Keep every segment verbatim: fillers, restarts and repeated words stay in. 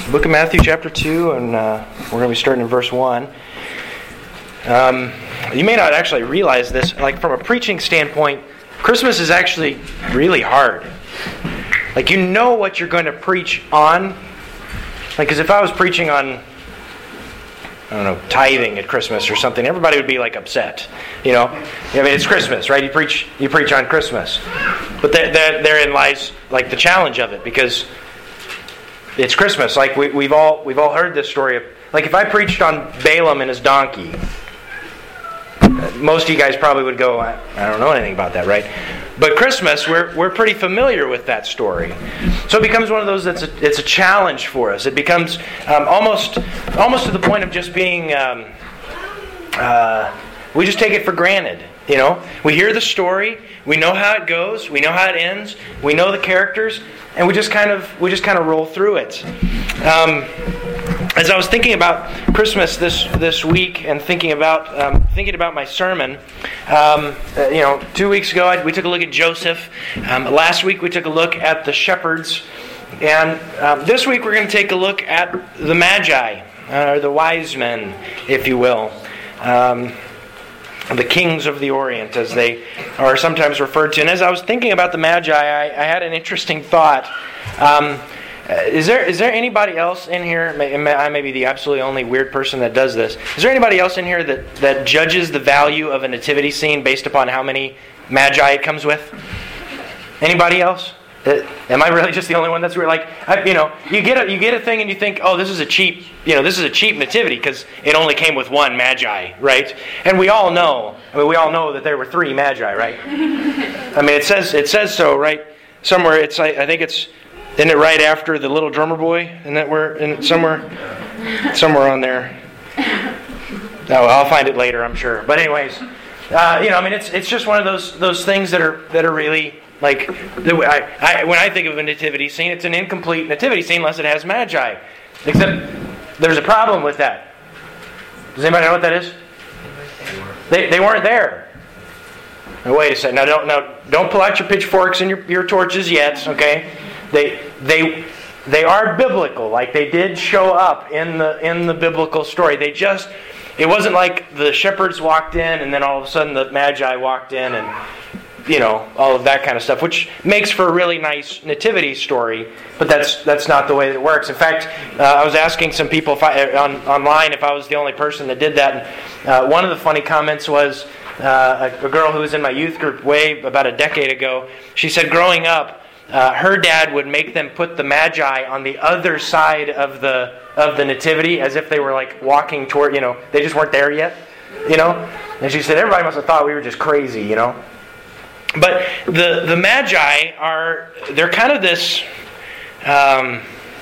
Book of Matthew chapter two, and uh, we're going to be starting in verse one. Um, you may not actually realize this, like from a preaching standpoint, Christmas is actually really hard. Like, you know what you're going to preach on. Like, because if I was preaching on, I don't know, tithing at Christmas or something, everybody would be like upset. You know, I mean, it's Christmas, right? You preach, you preach on Christmas, but there, there, therein lies like the challenge of it, because it's Christmas. Like we, we've all we've all heard this story of, like, if I preached on Balaam and his donkey, most of you guys probably would go, I, I don't know anything about that, right? But Christmas, we're we're pretty familiar with that story, so it becomes one of those that's a, it's a challenge for us. It becomes um, almost almost to the point of just being um, uh, we just take it for granted. You know, we hear the story, we know how it goes, we know how it ends, we know the characters, and we just kind of we just kind of roll through it. Um, as I was thinking about Christmas this this week and thinking about um, thinking about my sermon, um, uh, you know, two weeks ago I, we took a look at Joseph. Um, last week we took a look at the shepherds, and um, this week we're going to take a look at the Magi, uh, or the wise men, if you will. Um, The kings of the Orient, as they are sometimes referred to. And as I was thinking about the Magi, I, I had an interesting thought. Um, is there is there anybody else in here? I may be the absolutely only weird person that does this. Is there anybody else in here that, that judges the value of a nativity scene based upon how many Magi it comes with? Anybody else? Am I really just the only one that's weird? Like, I, you know, you get a you get a thing and you think, oh, this is a cheap, you know, this is a cheap nativity because it only came with one Magi, right? And we all know, I mean, we all know that there were three Magi, right? I mean, it says it says so, right? Somewhere, it's I, I think it's isn't it right after the little drummer boy? And that we're in somewhere, somewhere on there. No, I'll find it later, I'm sure. But anyways, uh, you know, I mean, it's it's just one of those those things that are that are really. Like, I, I, when I think of a nativity scene, it's an incomplete nativity scene unless it has Magi. Except, there's a problem with that. Does anybody know what that is? They they weren't there. Now, wait a second. Now don't now don't pull out your pitchforks and your, your torches yet. Okay, they they they are biblical. Like, they did show up in the in the biblical story. They just it wasn't like the shepherds walked in and then all of a sudden the Magi walked in and, you know, all of that kind of stuff, which makes for a really nice nativity story, but that's that's not the way that it works. In fact, uh, I was asking some people if I, on, online if I was the only person that did that, and uh, one of the funny comments was uh, a, a girl who was in my youth group way about a decade ago. She said growing up, uh, her dad would make them put the Magi on the other side of the of the nativity as if they were like walking toward, you know, they just weren't there yet, you know. And she said everybody must have thought we were just crazy, you know. But the, the Magi are, they're kind of this, um,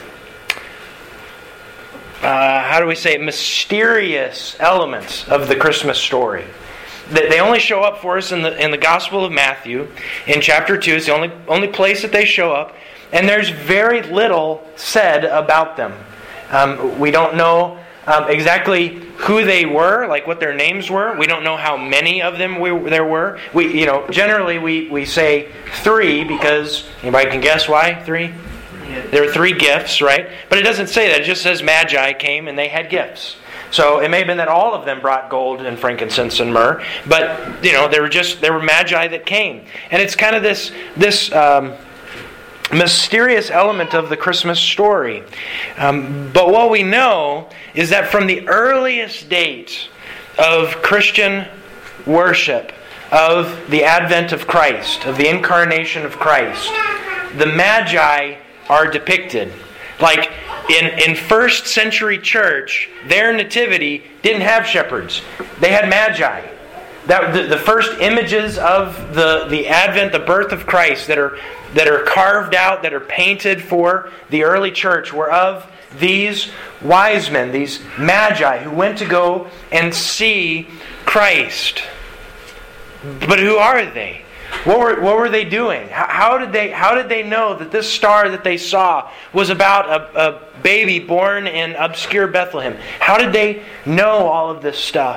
uh, how do we say, mysterious elements of the Christmas story. They, they only show up for us in the in the Gospel of Matthew, in chapter two. It's the only, only place that they show up. And there's very little said about them. Um, we don't know um, exactly who they were, like what their names were. We don't know how many of them we, there were. We, you know, generally we, we say three because anybody can guess why three? There are three gifts, right? But it doesn't say that. It just says Magi came and they had gifts. So it may have been that all of them brought gold and frankincense and myrrh, but you know, there were just there were Magi that came, and it's kind of this this. Um, mysterious element of the Christmas story. Um, but what we know is that from the earliest date of Christian worship, of the advent of Christ, of the incarnation of Christ, the Magi are depicted. Like in, in first century church, their nativity didn't have shepherds. They had Magi. That the, the first images of the, the advent, the birth of Christ that are that are carved out, that are painted for the early church were of these wise men, these Magi who went to go and see Christ. But who are they? What were what were they doing? How, how did they how did they know that this star that they saw was about a, a baby born in obscure Bethlehem? How did they know all of this stuff?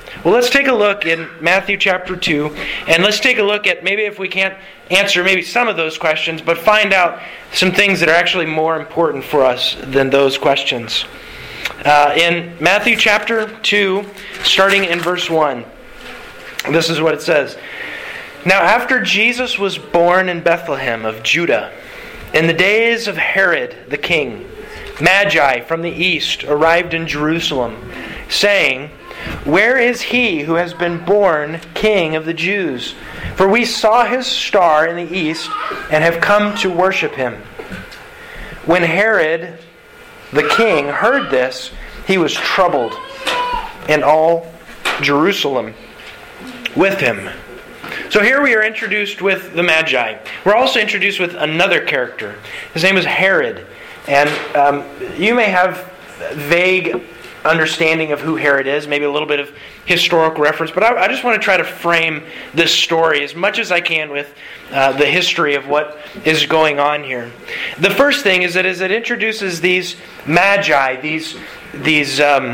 Well, let's take a look in Matthew chapter two, and let's take a look at maybe if we can't answer maybe some of those questions, but find out some things that are actually more important for us than those questions. Uh, in Matthew chapter two, starting in verse one, this is what it says. Now after Jesus was born in Bethlehem of Judah, in the days of Herod the king, Magi from the east arrived in Jerusalem, saying, "Where is he who has been born King of the Jews? For we saw his star in the east and have come to worship him." When Herod the king heard this, he was troubled, and all Jerusalem with him. So here we are introduced with the Magi. We're also introduced with another character. His name is Herod. And um, you may have vague understanding of who Herod is, maybe a little bit of historical reference, but I, I just want to try to frame this story as much as I can with uh, the history of what is going on here. The first thing is that as it introduces these Magi, these these um,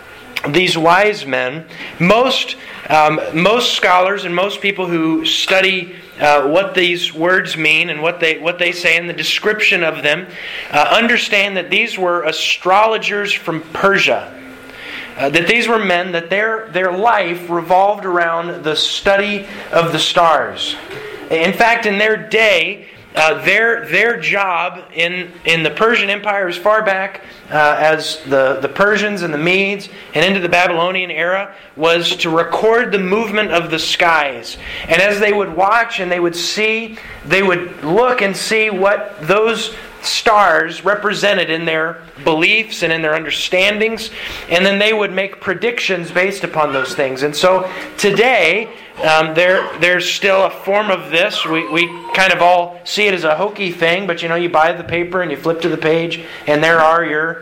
these wise men, most um, most scholars and most people who study uh, what these words mean and what they what they say and the description of them uh, understand that these were astrologers from Persia. Uh, that these were men that their their life revolved around the study of the stars. In fact, in their day, uh, their their job in in the Persian Empire, as far back uh, as the the Persians and the Medes and into the Babylonian era, was to record the movement of the skies. And as they would watch and they would see, they would look and see what those stars represented in their beliefs and in their understandings, and then they would make predictions based upon those things. And so today, um, there there's still a form of this. We we kind of all see it as a hokey thing, but you know, you buy the paper and you flip to the page, and there are your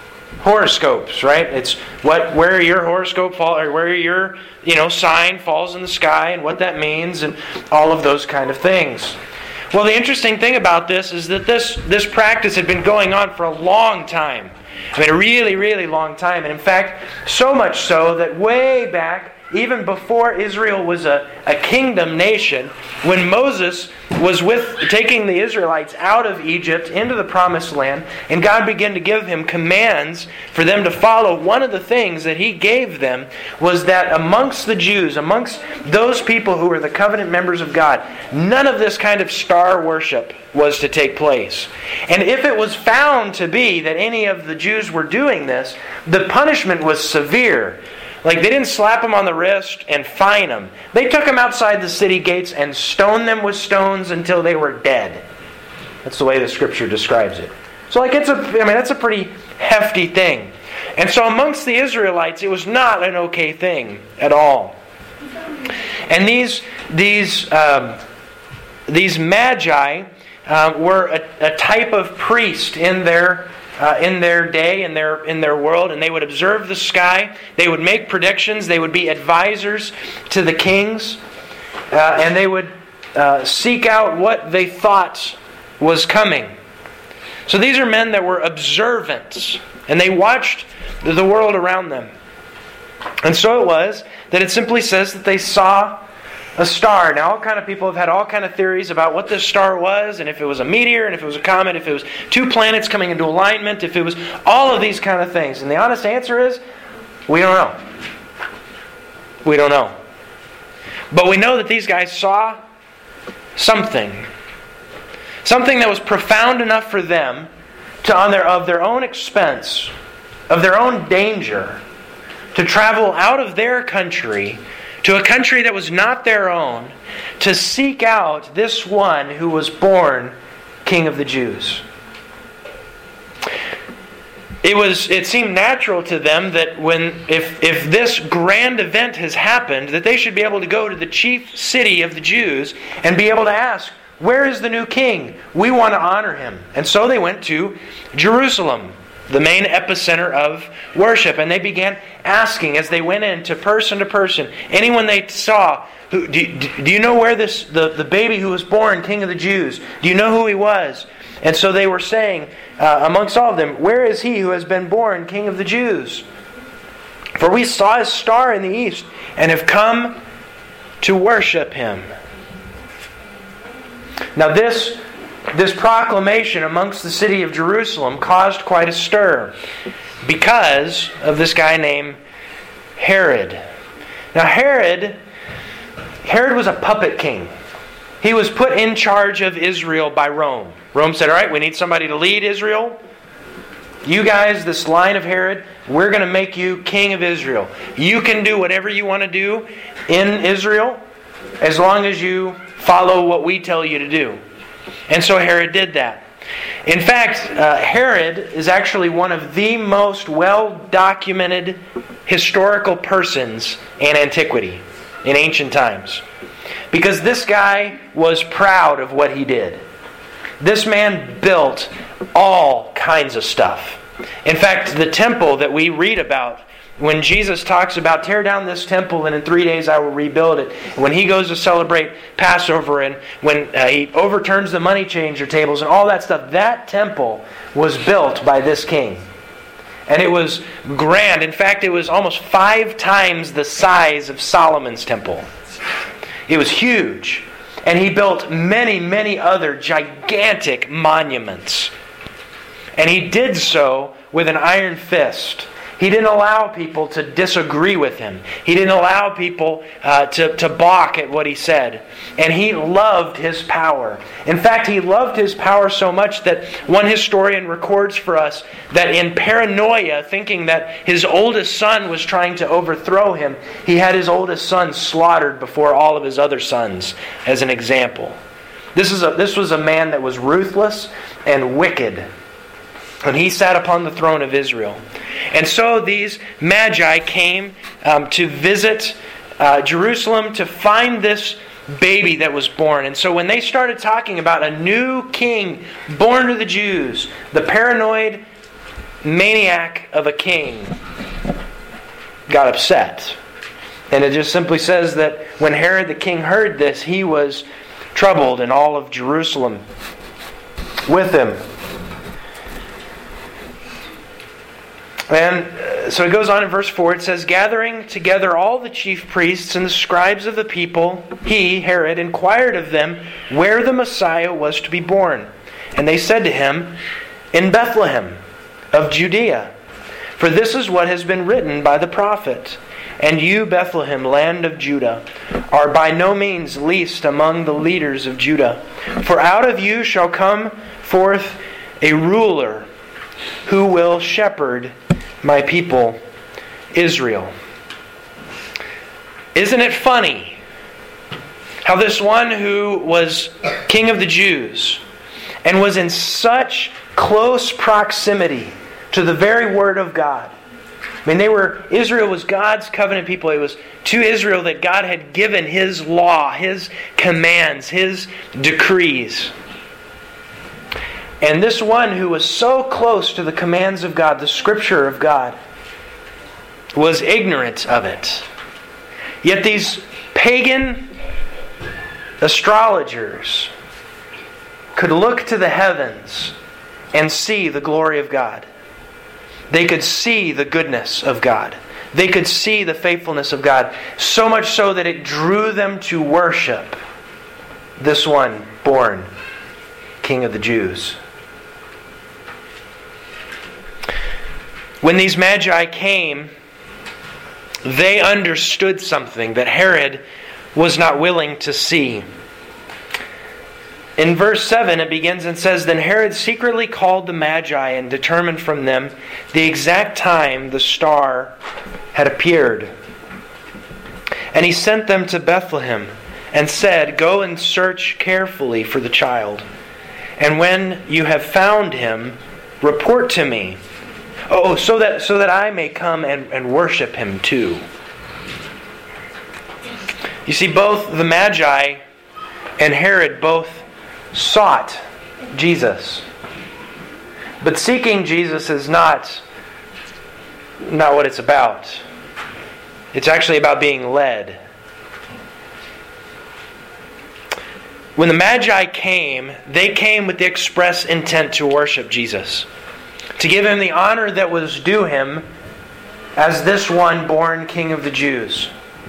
horoscopes, right? It's what where your horoscope fall, or where your you know sign falls in the sky, and what that means, and all of those kind of things. Well, the interesting thing about this is that this, this practice had been going on for a long time. I mean, a really, really long time. And in fact, so much so that way back, even before Israel was a, a kingdom nation, when Moses was with taking the Israelites out of Egypt into the promised land, and God began to give him commands for them to follow, one of the things that He gave them was that amongst the Jews, amongst those people who were the covenant members of God, none of this kind of star worship was to take place. And if it was found to be that any of the Jews were doing this, the punishment was severe. Like, they didn't slap them on the wrist and fine them. They took them outside the city gates and stoned them with stones until they were dead. That's the way the Scripture describes it. So, like, it's a, I mean, that's a pretty hefty thing. And so amongst the Israelites, it was not an okay thing at all. And these these um, these magi uh, were a, a type of priest in their Uh, in their day, in their in their world, and they would observe the sky. They would make predictions. They would be advisors to the kings, uh, and they would uh, seek out what they thought was coming. So these are men that were observant, and they watched the world around them. And so it was that it simply says that they saw a star. Now, all kind of people have had all kind of theories about what this star was, and if it was a meteor, and if it was a comet, if it was two planets coming into alignment, if it was all of these kind of things. And the honest answer is, we don't know. We don't know. But we know that these guys saw something. Something that was profound enough for them to, on their of their own expense, of their own danger, to travel out of their country to a country that was not their own, to seek out this one who was born King of the Jews. It was. It seemed natural to them that when, if if this grand event has happened, that they should be able to go to the chief city of the Jews and be able to ask, "Where is the new king? We want to honor him." And so they went to Jerusalem, the main epicenter of worship. And they began asking as they went in to person to person, anyone they saw, who, do, do you know where this the, the baby who was born King of the Jews? Do you know who he was? And so they were saying uh, amongst all of them, "Where is he who has been born King of the Jews?" For we saw his star in the east, and have come to worship him. Now this, this proclamation amongst the city of Jerusalem caused quite a stir because of this guy named Herod. Now Herod, Herod was a puppet king. He was put in charge of Israel by Rome. Rome said, all right, we need somebody to lead Israel. You guys, this line of Herod, we're going to make you king of Israel. You can do whatever you want to do in Israel as long as you follow what we tell you to do. And so Herod did that. In fact, uh, Herod is actually one of the most well-documented historical persons in antiquity, in ancient times. Because this guy was proud of what he did. This man built all kinds of stuff. In fact, the temple that we read about, when Jesus talks about tear down this temple and in three days I will rebuild it. When he goes to celebrate Passover and when uh, he overturns the money changer tables and all that stuff, that temple was built by this king. And it was grand. In fact, it was almost five times the size of Solomon's temple. It was huge. And he built many, many other gigantic monuments. And he did so with an iron fist. He didn't allow people to disagree with him. He didn't allow people uh, to, to balk at what he said. And he loved his power. In fact, he loved his power so much that one historian records for us that in paranoia, thinking that his oldest son was trying to overthrow him, he had his oldest son slaughtered before all of his other sons as an example. This is a, this was a man that was ruthless and wicked. And he sat upon the throne of Israel. And so these magi came um, to visit uh, Jerusalem to find this baby that was born. And so when they started talking about a new king born to the Jews, the paranoid maniac of a king got upset. And it just simply says that when Herod the king heard this, he was troubled, and all of Jerusalem with him. And so it goes on in verse four, it says, gathering together all the chief priests and the scribes of the people, he, Herod, inquired of them where the Messiah was to be born. And they said to him, in Bethlehem of Judea. For this is what has been written by the prophet. And you, Bethlehem, land of Judah, are by no means least among the leaders of Judah. For out of you shall come forth a ruler who will shepherd my people, Israel. Isn't it funny how this one who was king of the Jews and was in such close proximity to the very word of God. I mean, they were, Israel was God's covenant people. It was to Israel that God had given His law, His commands, His decrees. And this one who was so close to the commands of God, the Scripture of God, was ignorant of it. Yet these pagan astrologers could look to the heavens and see the glory of God. They could see the goodness of God. They could see the faithfulness of God. So much so that it drew them to worship this one born King of the Jews. When these magi came, they understood something that Herod was not willing to see. In verse seven, it begins and says, Then Herod secretly called the magi and determined from them the exact time the star had appeared. And he sent them to Bethlehem and said, Go and search carefully for the child. And when you have found him, report to me. Oh, so that so that I may come and, and worship him too. You see, both the Magi and Herod both sought Jesus. But seeking Jesus is not, not what it's about. It's actually about being led. When the Magi came, they came with the express intent to worship Jesus. To give Him the honor that was due Him as this one born King of the Jews.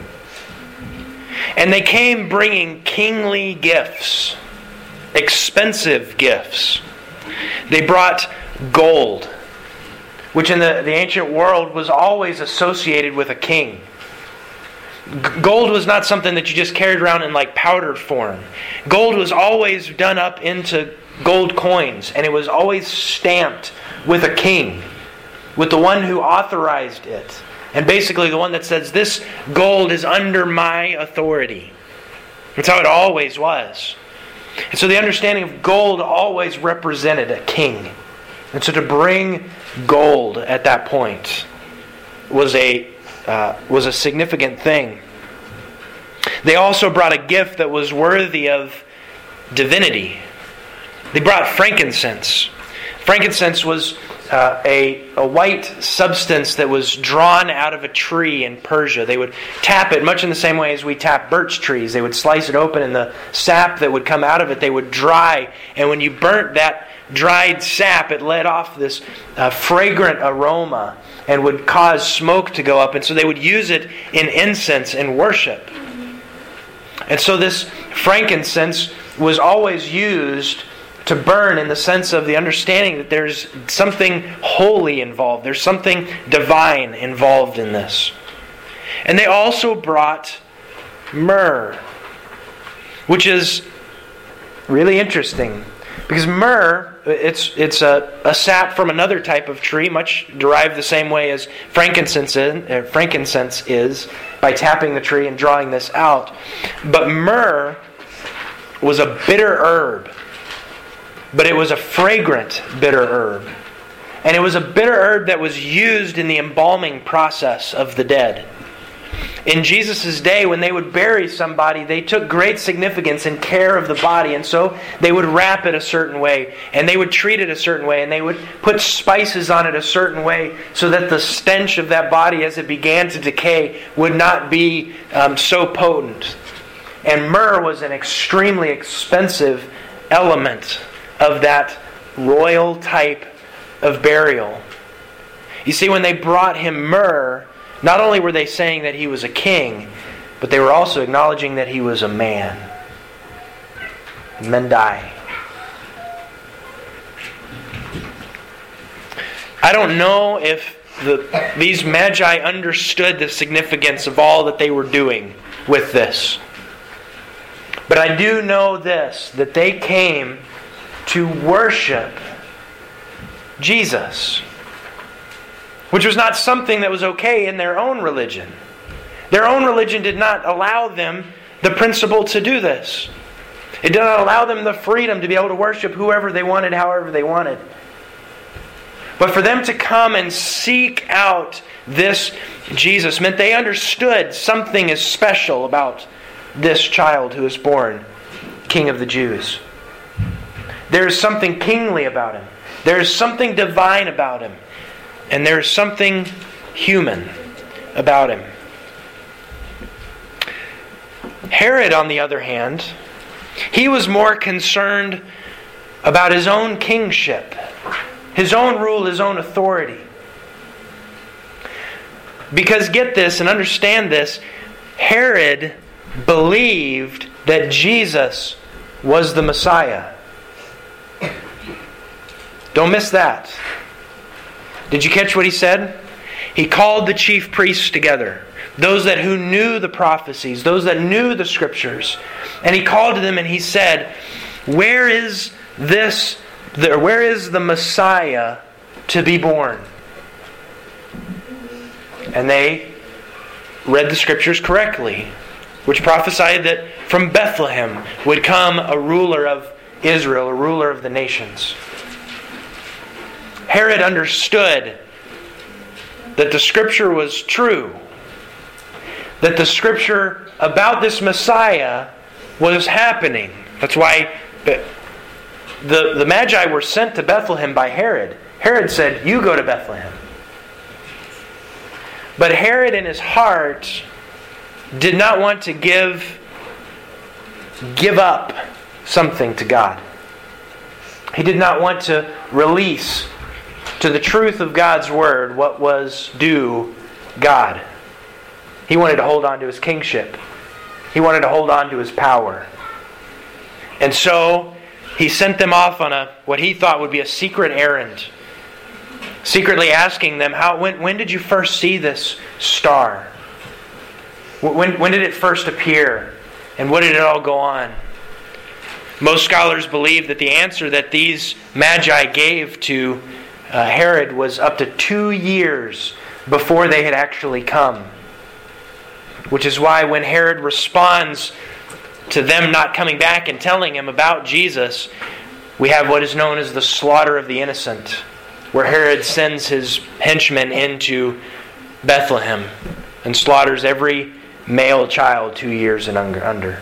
And they came bringing kingly gifts, expensive gifts. They brought gold, which in the, the ancient world was always associated with a king. G- gold was not something that you just carried around in like powdered form. Gold was always done up into gold coins, and it was always stamped with a king, with the one who authorized it. And basically the one that says, this gold is under my authority. That's how it always was. And so the understanding of gold always represented a king. And so to bring gold at that point was a uh, was a significant thing. They also brought a gift that was worthy of divinity. They brought frankincense. Frankincense was uh, a, a white substance that was drawn out of a tree in Persia. They would tap it much in the same way as we tap birch trees. They would slice it open, and the sap that would come out of it, they would dry. And when you burnt that dried sap, it let off this uh, fragrant aroma and would cause smoke to go up. And so they would use it in incense and worship. And so this frankincense was always used to burn in the sense of the understanding that there's something holy involved. There's something divine involved in this. And they also brought myrrh, which is really interesting. Because myrrh, it's it's a, a sap from another type of tree, much derived the same way as frankincense is, uh, frankincense is, by tapping the tree and drawing this out. But myrrh was a bitter herb. But it was a fragrant bitter herb. And it was a bitter herb that was used in the embalming process of the dead. In Jesus' day, when they would bury somebody, they took great significance in care of the body. And so they would wrap it a certain way. And they would treat it a certain way. And they would put spices on it a certain way so that the stench of that body as it began to decay would not be um, so potent. And myrrh was an extremely expensive element of that royal type of burial. You see, when they brought him myrrh, not only were they saying that he was a king, but they were also acknowledging that he was a man. Men die. I don't know if the, these magi understood the significance of all that they were doing with this. But I do know this, that they came to worship Jesus, which was not something that was okay in their own religion. Their own religion did not allow them the principle to do this. It did not allow them the freedom to be able to worship whoever they wanted, however they wanted. But for them to come and seek out this Jesus meant they understood something is special about this child who is born King of the Jews. There is something kingly about him. There is something divine about him. And there is something human about him. Herod, on the other hand, he was more concerned about his own kingship, his own rule, his own authority. Because get this and understand this, Herod believed that Jesus was the Messiah. Don't miss that. Did you catch what he said? He called the chief priests together, those that who knew the prophecies, those that knew the scriptures, and he called to them and he said, "Where is this? The, where is the Messiah to be born?" And they read the scriptures correctly, which prophesied that from Bethlehem would come a ruler of Israel, a ruler of the nations. Herod understood that the Scripture was true, that the Scripture about this Messiah was happening. That's why the, the, the Magi were sent to Bethlehem by Herod. Herod said, "You go to Bethlehem." But Herod in his heart did not want to give, give up something to God. He did not want to release to the truth of God's Word what was due God. He wanted to hold on to his kingship. He wanted to hold on to his power. And so he sent them off on a what he thought would be a secret errand, secretly asking them, "How? When, when did you first see this star? When, when did it first appear? And what did it all go on?" Most scholars believe that the answer that these magi gave to uh, Herod was up to two years before they had actually come. Which is why when Herod responds to them not coming back and telling him about Jesus, we have what is known as the slaughter of the innocent, where Herod sends his henchmen into Bethlehem and slaughters every male child two years and under.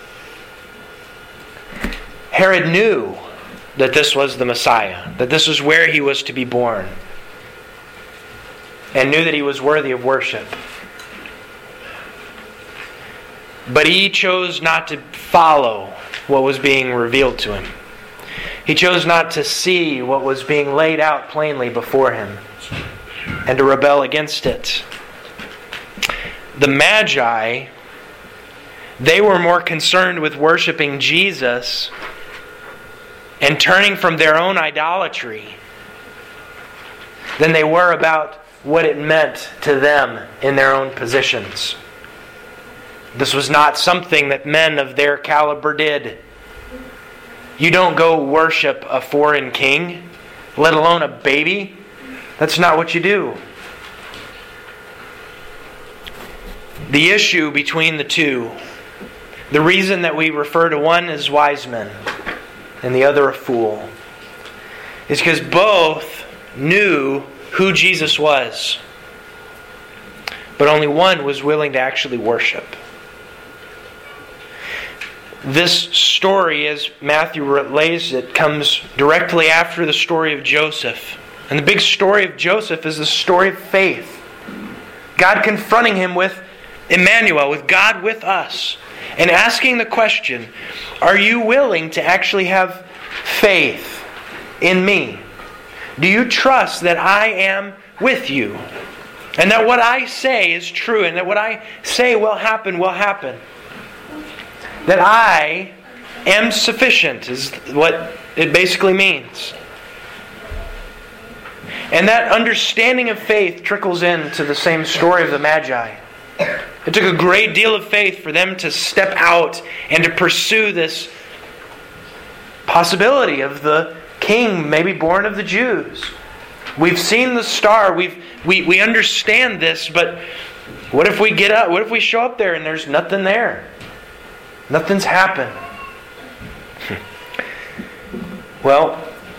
Herod knew that this was the Messiah, that this was where he was to be born, and knew that he was worthy of worship. But he chose not to follow what was being revealed to him. He chose not to see what was being laid out plainly before him and to rebel against it. The Magi, they were more concerned with worshiping Jesus and turning from their own idolatry than they were about what it meant to them in their own positions. This was not something that men of their caliber did. You don't go worship a foreign king, let alone a baby. That's not what you do. The issue between the two, the reason that we refer to one as wise men and the other a fool, is because both knew who Jesus was, but only one was willing to actually worship. This story, as Matthew relays it, comes directly after the story of Joseph. And the big story of Joseph is the story of faith. God confronting him with Emmanuel, with God with us, and asking the question, are you willing to actually have faith in me? Do you trust that I am with you? And that what I say is true, and that what I say will happen, will happen. That I am sufficient is what it basically means. And that understanding of faith trickles into the same story of the Magi. It took a great deal of faith for them to step out and to pursue this possibility of the king maybe born of the Jews. We've seen the star, we've we, we understand this, but what if we get up, what if we show up there and there's nothing there? Nothing's happened. Well,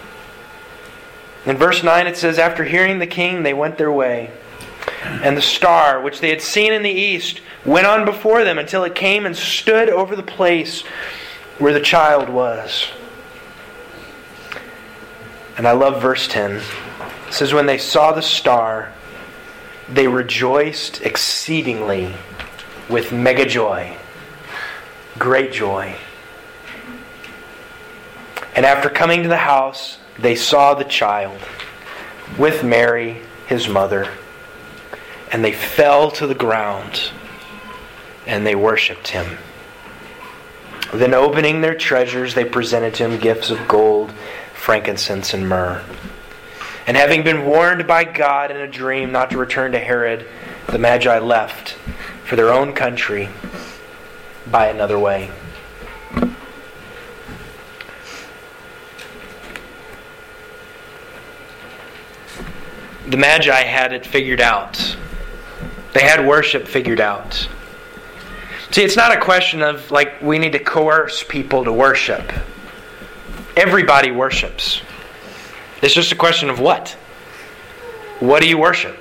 in verse nine it says, after hearing the king, they went their way. And the star, which they had seen in the east, went on before them until it came and stood over the place where the child was. And I love verse ten. It says, when they saw the star, they rejoiced exceedingly with mega joy. Great joy. And after coming to the house, they saw the child with Mary, his mother, and they fell to the ground and they worshipped him. Then opening their treasures, they presented to him gifts of gold, frankincense, and myrrh. And having been warned by God in a dream not to return to Herod, the Magi left for their own country by another way. The Magi had it figured out. They had worship figured out. See, it's not a question of like we need to coerce people to worship. Everybody worships. It's just a question of what? What do you worship?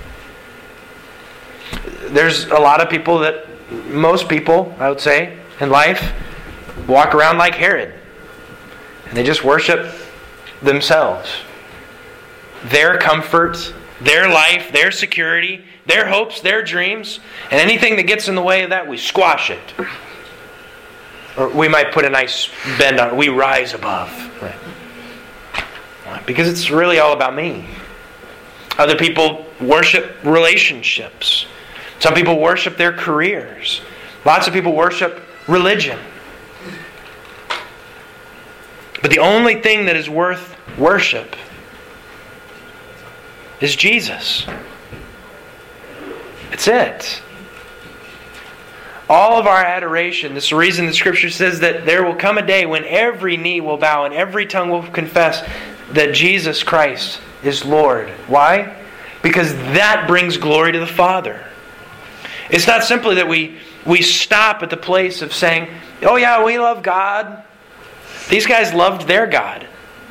There's a lot of people that, most people, I would say, in life, walk around like Herod. And they just worship themselves. Their comfort, their life, their security, their hopes, their dreams, and anything that gets in the way of that, we squash it. Or we might put a nice bend on it. We rise above. Right. Because it's really all about me. Other people worship relationships. Some people worship their careers. Lots of people worship religion. But the only thing that is worth worship is Jesus. It's it. All of our adoration, this is the reason the Scripture says that there will come a day when every knee will bow and every tongue will confess that Jesus Christ is Lord. Why? Because that brings glory to the Father. It's not simply that we, we stop at the place of saying, oh yeah, we love God. These guys loved their God.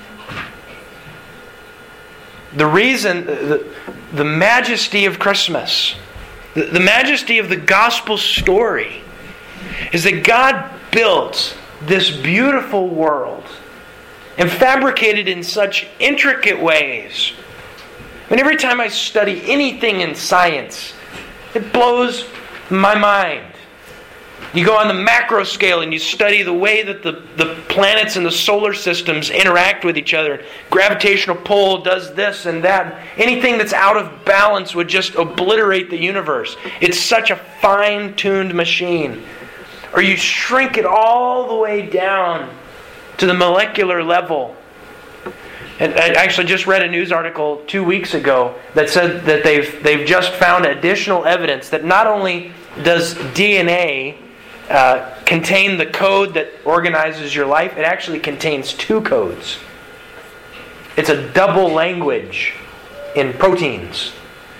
The reason, the, the majesty of Christmas, the, the majesty of the gospel story is that God built this beautiful world and fabricated in such intricate ways. I mean, every time I study anything in science, it blows my mind. You go on the macro scale and you study the way that the, the planets and the solar systems interact with each other. Gravitational pull does this and that. Anything that's out of balance would just obliterate the universe. It's such a fine-tuned machine. Or you shrink it all the way down to the molecular level. And I actually just read a news article two weeks ago that said that they've they've just found additional evidence that not only does D N A uh, contain the code that organizes your life, it actually contains two codes. It's a double language in proteins.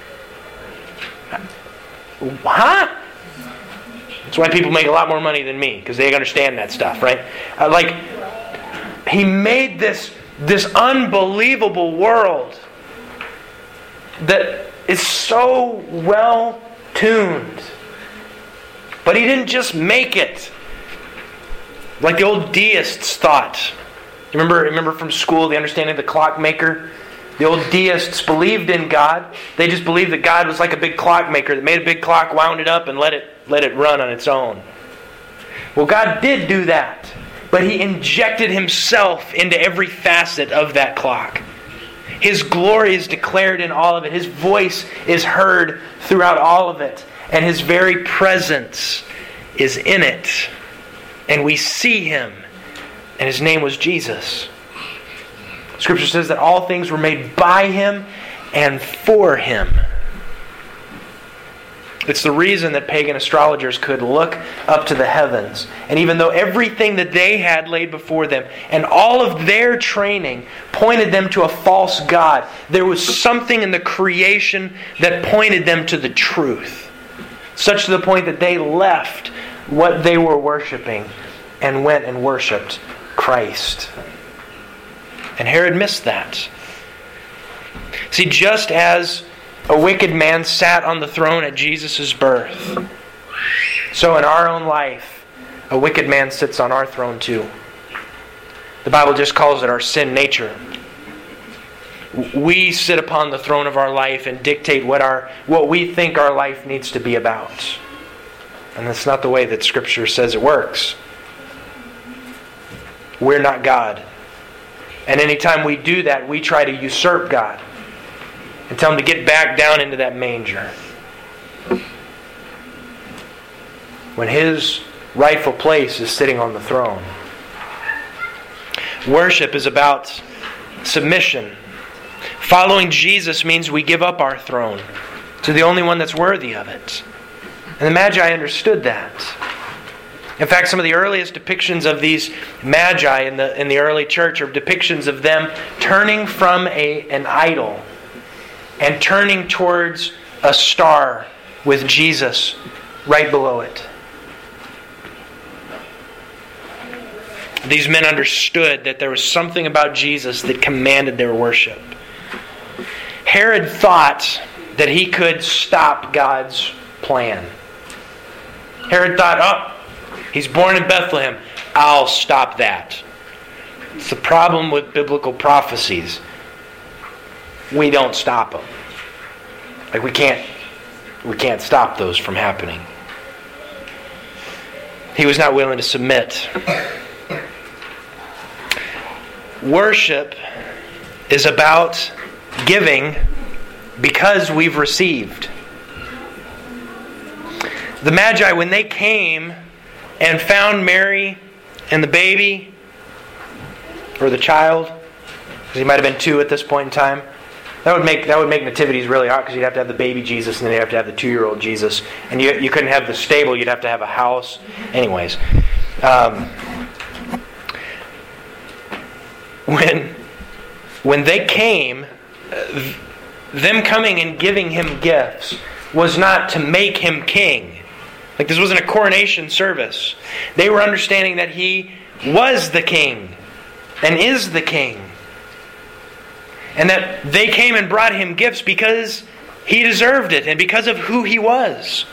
Huh? That's why people make a lot more money than me, because they understand that stuff, right? Uh, like, He made this This unbelievable world that is so well tuned. But He didn't just make it like the old deists thought. You remember, remember from school the understanding of the clockmaker? The old deists believed in God. They just believed that God was like a big clockmaker that made a big clock, wound it up, and let it let it run on its own. Well, God did do that. But He injected Himself into every facet of that clock. His glory is declared in all of it. His voice is heard throughout all of it. And His very presence is in it. And we see Him. And His name was Jesus. Scripture says that all things were made by Him and for Him. It's the reason that pagan astrologers could look up to the heavens. And even though everything that they had laid before them and all of their training pointed them to a false god, there was something in the creation that pointed them to the truth. Such to the point that they left what they were worshiping and went and worshipped Christ. And Herod missed that. See, just as a wicked man sat on the throne at Jesus' birth, so in our own life, a wicked man sits on our throne too. The Bible just calls it our sin nature. We sit upon the throne of our life and dictate what our what we think our life needs to be about. And that's not the way that Scripture says it works. We're not God. And anytime we do that, we try to usurp God and tell Him to get back down into that manger. When His rightful place is sitting on the throne. Worship is about submission. Following Jesus means we give up our throne to the only one that's worthy of it. And the Magi understood that. In fact, some of the earliest depictions of these Magi in the in the early church are depictions of them turning from a an idol and turning towards a star with Jesus right below it. These men understood that there was something about Jesus that commanded their worship. Herod thought that he could stop God's plan. Herod thought, oh, He's born in Bethlehem. I'll stop that. It's the problem with biblical prophecies. We don't stop them. Like we can't, we can't stop those from happening. He was not willing to submit. Worship is about giving because we've received. The Magi, when they came and found Mary and the baby, or the child, because he might have been two at this point in time, that would make that would make nativities really hard, because you'd have to have the baby Jesus and then you'd have to have the two-year-old Jesus, and you you couldn't have the stable, you'd have to have a house. Anyways, um, when when they came, uh, them coming and giving him gifts was not to make him king. Like, this wasn't a coronation service. They were understanding that he was the king and is the king. And that they came and brought him gifts because he deserved it and because of who he was.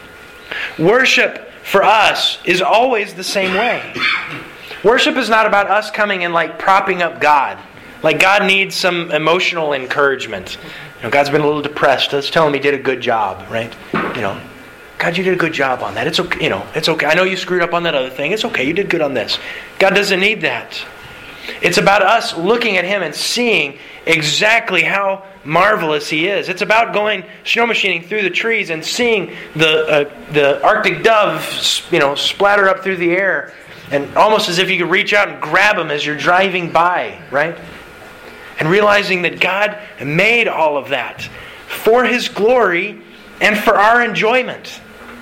Worship for us is always the same way. Worship is not about us coming and like propping up God. Like God needs some emotional encouragement. You know, God's been a little depressed. Let's tell him he did a good job, right? You know, God, you did a good job on that. It's okay. You know, it's okay. I know you screwed up on that other thing. It's okay. You did good on this. God doesn't need that. It's about us looking at him and seeing exactly how marvelous he is. It's about going snow machining through the trees and seeing the uh, the Arctic dove, you know, splatter up through the air, and almost as if you could reach out and grab him as you're driving by, right? And realizing that God made all of that for his glory and for our enjoyment.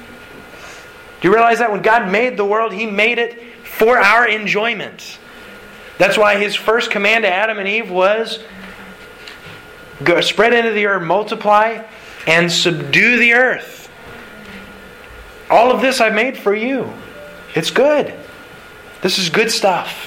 Do you realize that when God made the world, he made it for our enjoyment? That's why his first command to Adam and Eve was, go, spread into the earth, multiply, and subdue the earth. All of this I've made for you. It's good. This is good stuff.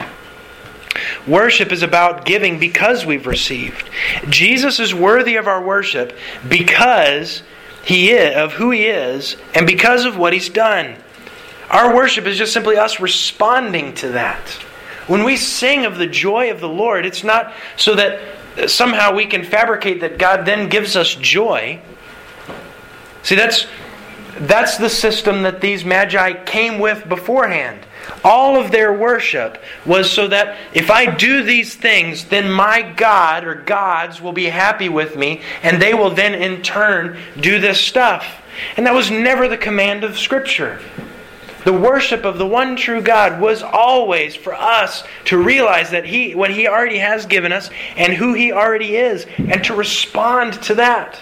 Worship is about giving because we've received. Jesus is worthy of our worship because he is, of who he is, and because of what he's done. Our worship is just simply us responding to that. When we sing of the joy of the Lord, it's not so that somehow we can fabricate that God then gives us joy. See, that's that's the system that these Magi came with beforehand. All of their worship was so that if I do these things, then my God or gods will be happy with me, and they will then in turn do this stuff. And that was never the command of Scripture. The worship of the one true God was always for us to realize that He, what He already has given us and who He already is, and to respond to that.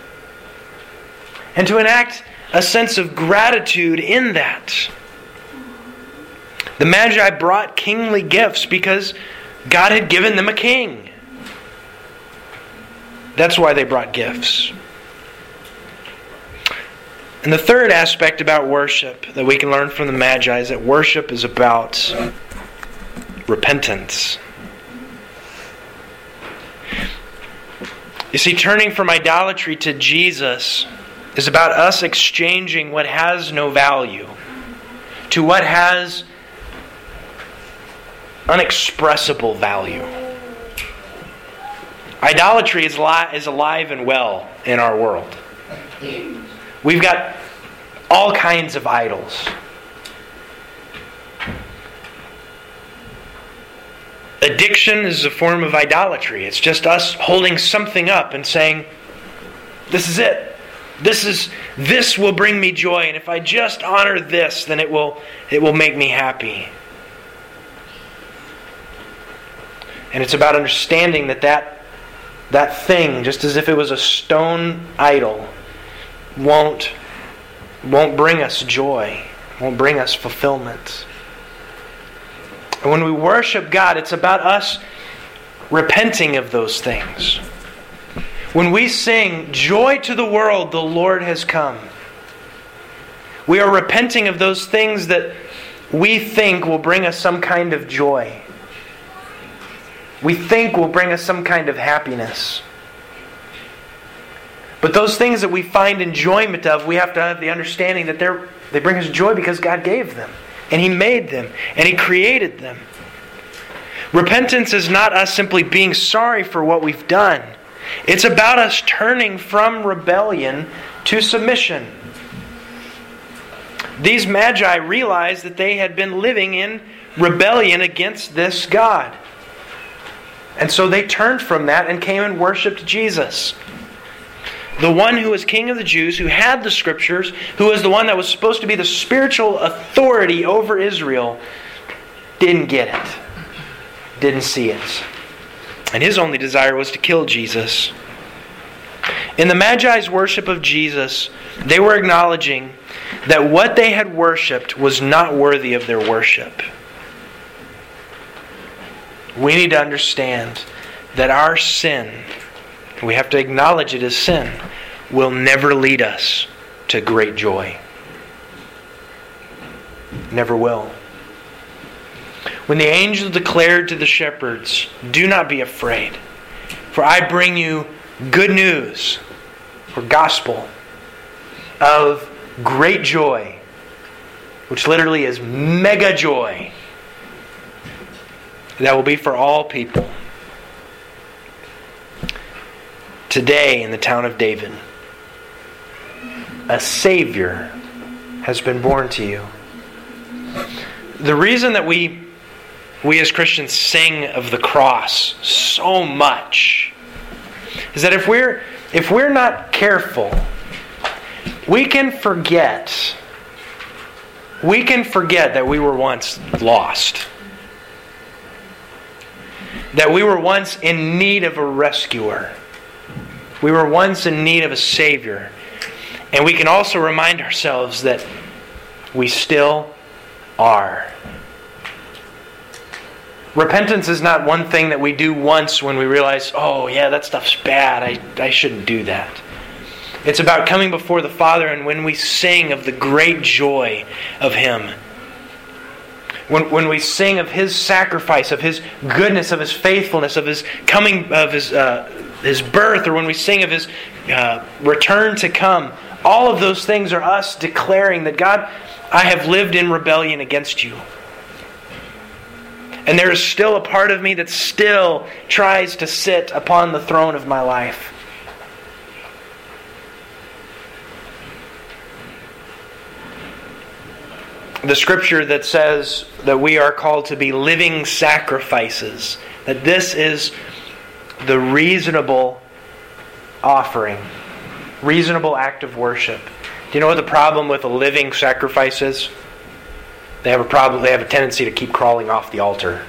And to enact a sense of gratitude in that. The Magi brought kingly gifts because God had given them a king. That's why they brought gifts. And the third aspect about worship that we can learn from the Magi is that worship is about repentance. You see, turning from idolatry to Jesus is about us exchanging what has no value to what has unexpressible value. Idolatry is, li- is alive and well in our world. We've got all kinds of idols. Addiction is a form of idolatry. It's just us holding something up and saying, this is it. This is this will bring me joy, and if I just honor this, then it will it will make me happy. And it's about understanding that that, that thing, just as if it was a stone idol, won't, won't bring us joy, won't bring us fulfillment. And when we worship God, it's about us repenting of those things. When we sing, "Joy to the world, the Lord has come," we are repenting of those things that we think will bring us some kind of joy. We think will bring us some kind of happiness. But those things that we find enjoyment of, we have to have the understanding that they're, they bring us joy because God gave them. And He made them. And He created them. Repentance is not us simply being sorry for what we've done. It's about us turning from rebellion to submission. These Magi realized that they had been living in rebellion against this God. And so they turned from that and came and worshipped Jesus. the one who was king of the Jews, who had the scriptures, who was the one that was supposed to be the spiritual authority over Israel, didn't get it. Didn't see it. And his only desire was to kill Jesus. In the Magi's worship of Jesus, they were acknowledging that what they had worshipped was not worthy of their worship. We need to understand that our sin, we have to acknowledge it as sin, will never lead us to great joy. Never will. When the angel declared to the shepherds, "Do not be afraid, for I bring you good news," or gospel, of great joy, which literally is mega joy, that will be for all people. Today in the town of David, a Savior has been born to you. The reason that we we as Christians sing of the cross so much is that if we're if we're not careful, we can forget we can forget that we were once lost. That we were once in need of a rescuer. We were once in need of a Savior. And we can also remind ourselves that we still are. Repentance is not one thing that we do once when we realize, oh yeah, that stuff's bad, I, I shouldn't do that. It's about coming before the Father, and when we sing of the great joy of Him, when when we sing of His sacrifice, of His goodness, of His faithfulness, of His coming, of His uh, His birth, or when we sing of His uh, return to come, all of those things are us declaring that, God, I have lived in rebellion against You. And there is still a part of me that still tries to sit upon the throne of my life. The scripture that says that we are called to be living sacrifices, that this is the reasonable offering, reasonable act of worship. Do you know what the problem with a living sacrifice is? They have a problem. They have a tendency to keep crawling off the altar.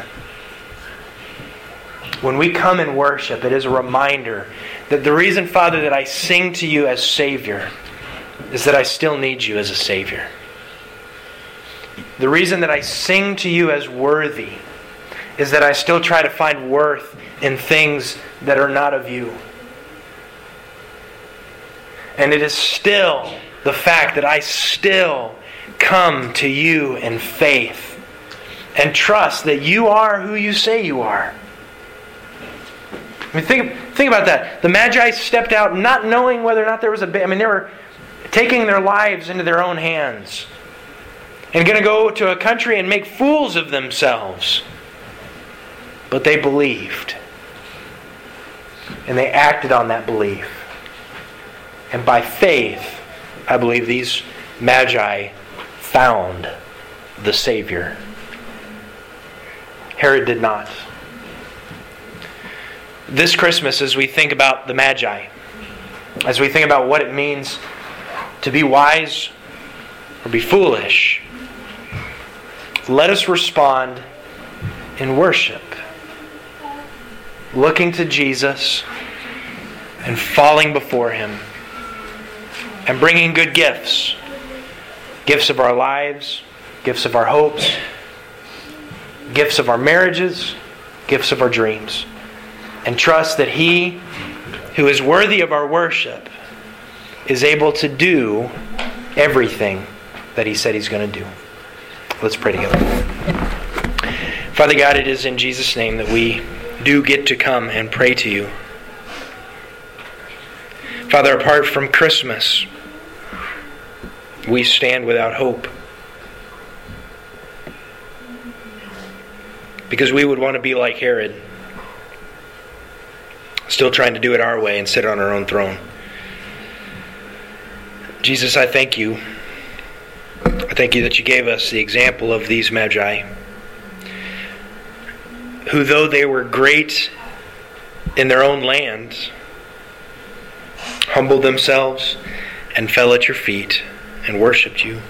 When we come and worship, it is a reminder that the reason, Father, that I sing to You as Savior is that I still need You as a Savior. The reason that I sing to You as worthy is that I still try to find worth in things that are not of You. And it is still the fact that I still come to You in faith and trust that You are who You say You are. I mean, think, think about that. The Magi stepped out not knowing whether or not there was a... I mean, they were taking their lives into their own hands and going to go to a country and make fools of themselves. But they believed. And they acted on that belief. And by faith, I believe these Magi found the Savior. Herod did not. This Christmas, as we think about the Magi, as we think about what it means to be wise or be foolish, let us respond in worship, looking to Jesus and falling before Him and bringing good gifts. Gifts of our lives, gifts of our hopes, gifts of our marriages, gifts of our dreams. And trust that He who is worthy of our worship is able to do everything that He said He's going to do. Let's pray together. Father God, it is in Jesus' name that we do get to come and pray to You. Father, apart from Christmas, we stand without hope. Because we would want to be like Herod, still trying to do it our way and sit on our own throne. Jesus, I thank You. I thank You that You gave us the example of these Magi, who, though they were great in their own land, humbled themselves and fell at your feet and worshiped you.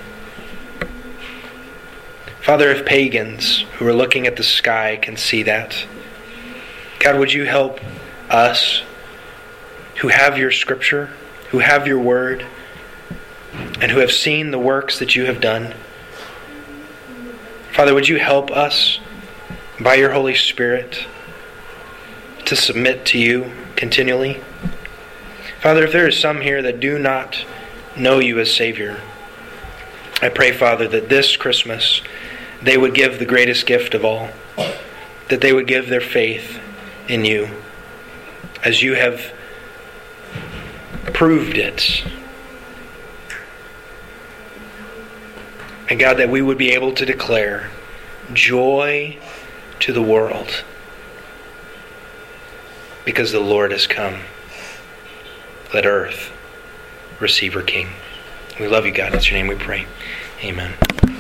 Father, if pagans who are looking at the sky can see that, God, would you help us who have your scripture, who have your word, and who have seen the works that you have done? Father, would you help us by your Holy Spirit to submit to you continually? Father, if there is some here that do not know you as Savior, I pray, Father, that this Christmas they would give the greatest gift of all, that they would give their faith in you as you have proved it. And God, that we would be able to declare joy to the world because the Lord has come. Let earth receive her King. We love you, God. In your name we pray. Amen.